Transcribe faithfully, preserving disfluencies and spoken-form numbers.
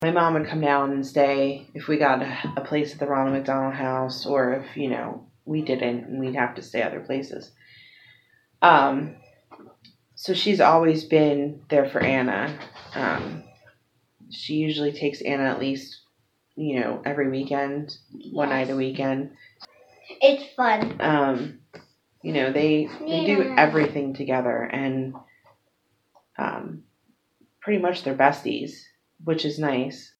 My mom would come down and stay if we got a, a place at the Ronald McDonald House, or if, you know, we didn't and we'd have to stay other places. Um, so she's always been there for Anna. Um, she usually takes Anna at least, you know, every weekend, one yes. night a weekend. It's fun. Um, you know, they they do Yeah. everything together, and um, pretty much they're besties, which is nice.